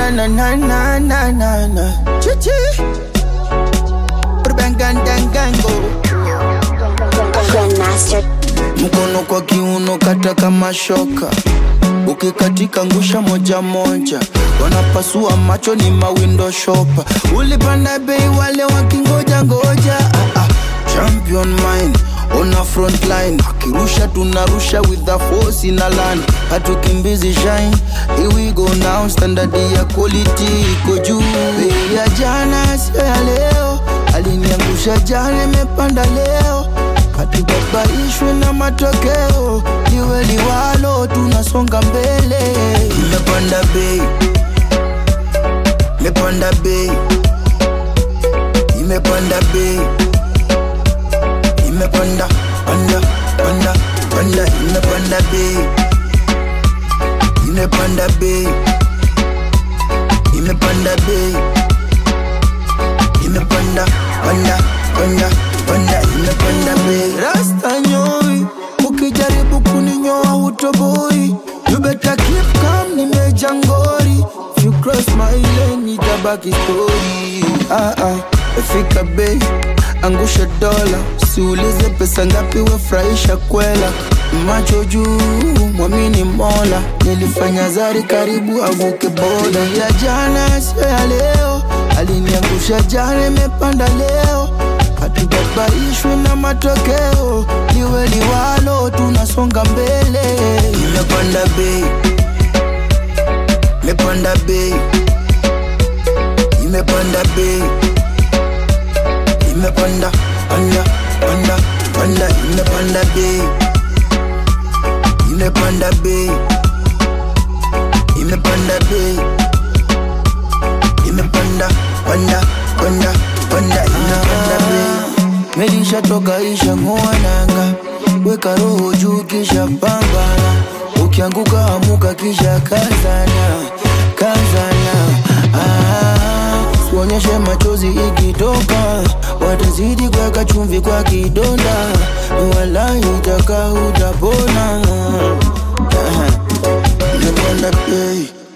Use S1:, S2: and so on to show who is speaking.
S1: na na na na na na na. Chichi. Urbangandangango.
S2: Grandmaster.
S1: Mkono kwa kiuno kata kama shoka. Ukikatika ngusha moja moja. Wanapasua macho ni mawindo shopper. Ulipanda bei wale wakingoja ngoja. Champion mind on a front line. Akirusha tunarusha with the force in a land. Hatukimbizi shine. Here we go now. Standard ya quality iko juu. Bei ya jana sio ya leo. Aliniangusha jana imepanda leo. Hatubabaishwe na matokeo. Liwe liwalo tunasonga mbele. Imepanda bei. Imepanda bei. Imepanda bei. Imepanda, panda, panda, panda. Imepanda bei. Imepanda bei. Imepanda bei. Imepanda, panda, panda, panda. Imepanda bei. Rasta nyoi, ukijaribu kuninyoa hutoboi. You better keep calm, nimejangori. If you cross my lane, nitabaki story. Fika bei, angusha dola. Siulize pesa ngapi wefurahisha kwela. Macho juu, mwamini mola. Nilifanya zari karibu avuke boda. Ya jana sio ya leo. Aliniangusha jana imepanda leo. Hatubabaishwe na matokeo. Liwe liwalo tunasonga mbele. Imepanda bei. Imepanda bei. Imepanda bei. Imepanda, panda, panda, panda. Imepanda bei. Imepanda bei. Imepanda bei. Imepanda, panda, panda, panda. Imepanda bei. Melisha toka isha mwananga. Weka roho juu kisha pambana. Ukianguka amuka kisha kazana. Kazana. Uonyeshe machozi ikitoka. Watazidi kuweka chumvi kwa kidonda. Wallahi utaka utapona. Imepanda bei.